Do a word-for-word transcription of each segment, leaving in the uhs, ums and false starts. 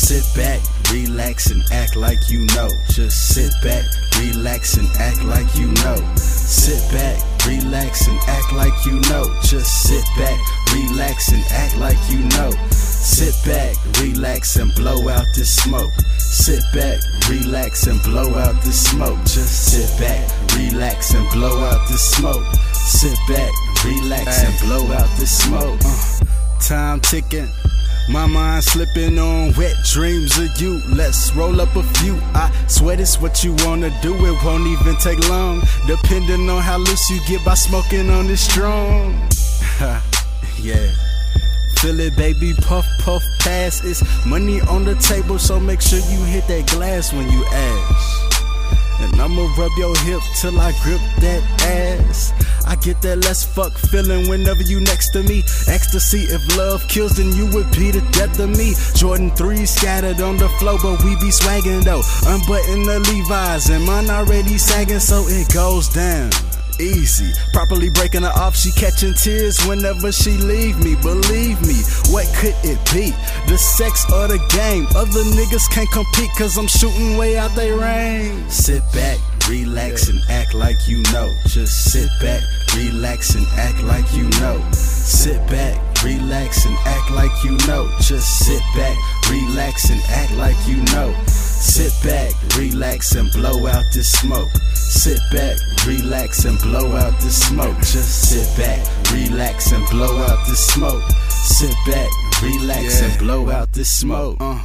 sit back, relax and act like you know. Just sit back, relax and act like you know. Sit back, relax and act like you know. Just sit back, relax and act like you know. Sit back, relax and blow out this smoke. Sit back, relax and blow out this smoke. Just sit back, relax and blow out this smoke. Sit back, relax and blow out this smoke. Uh, time ticking, my mind slipping on wet dreams of you. Let's roll up a few. I swear this what you wanna do. It won't even take long, depending on how loose you get by smoking on this strong. Yeah. Feel it, baby, puff, puff, pass. It's money on the table, so make sure you hit that glass when you ash. And I'ma rub your hip till I grip that ass. I get that let's fuck feeling whenever you next to me. Ecstasy, if love kills, then you would be the death of me. Jordan three scattered on the floor, but we be swaggin' though. Unbutton the Levi's and mine already sagging, so it goes down easy. Properly breaking her off, she catching tears whenever she leave me. Believe me, what could it be? The sex or the game? Other niggas can't compete, cause I'm shooting way out they range. Sit back, relax and act like you know. Just sit back, relax and act like you know. Sit back, relax and act like you know. Just sit back, relax and act like you know. Sit back, relax and blow out this smoke. Sit back, relax and blow out this smoke. Just sit back, relax and blow out this smoke. Sit back, relax yeah. and blow out this smoke. Uh.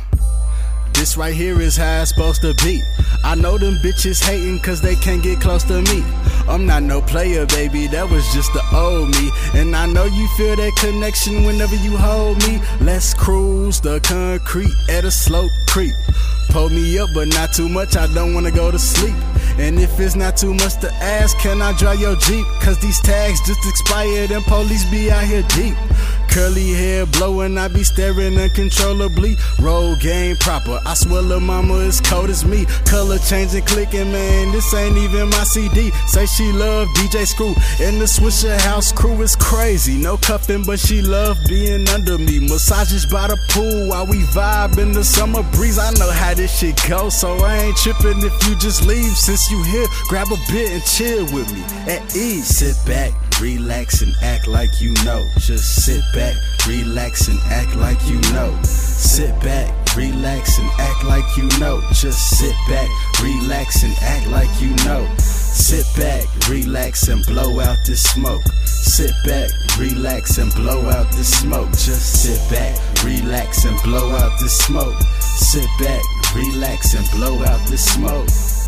This right here is how it's supposed to be. I know them bitches hating cause they can't get close to me. I'm not no player, baby, that was just the old me. And I know you feel that connection whenever you hold me. Let's cruise the concrete at a slow creep. Pull me up, but not too much, I don't wanna go to sleep. And if it's not too much to ask, can I drive your Jeep? Cause these tags just expired and police be out here deep. Curly hair blowing, I be staring uncontrollably. Roll game proper, I swear lil' mama is cold as me. Color changing, clicking, man, this ain't even my C D. Say she love D J Screw, and the Swisher House crew is crazy. No cuffing, but she love being under me. Massages by the pool while we vibe in the summer breeze. I know how this shit goes, so I ain't tripping if you just leave. Since you here, grab a bit and chill with me at ease. Sit back, relax and act like you know. Just sit back, relax and act like you know. Sit back, relax and act like you know. Just sit back, relax and act like you know. Sit back, relax and blow out this smoke. Sit back, relax and blow out this smoke. Just sit back, relax and blow out this smoke. Sit back, relax and blow out this smoke.